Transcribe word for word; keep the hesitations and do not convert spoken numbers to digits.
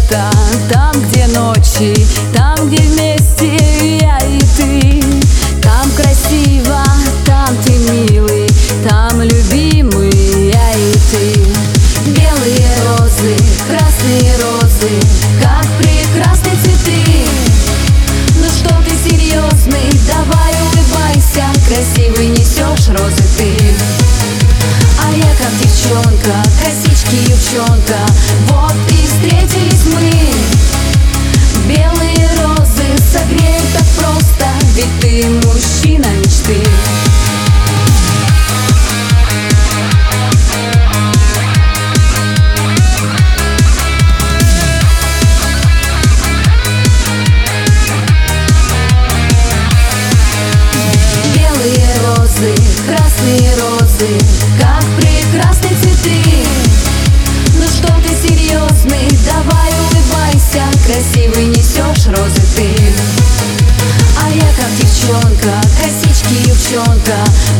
место, там, где ночи, там, где вместе я и ты. Там красиво, там ты милый, там любимый я и ты. Белые розы, красные розы, как прекрасны цветы. Ну что ты серьезный, давай улыбайся, красивый несешь розы ты. А я как девчонка, косички девчонка, вот и встретились мы. Белые розы согреют так просто, ведь ты мужчина мечты. Белые розы, красные розы, как прекрасны цветы. Ну что ты серьезный, давай улыбайся, красивый несешь розы ты. А я как девчонка, косички девчонка,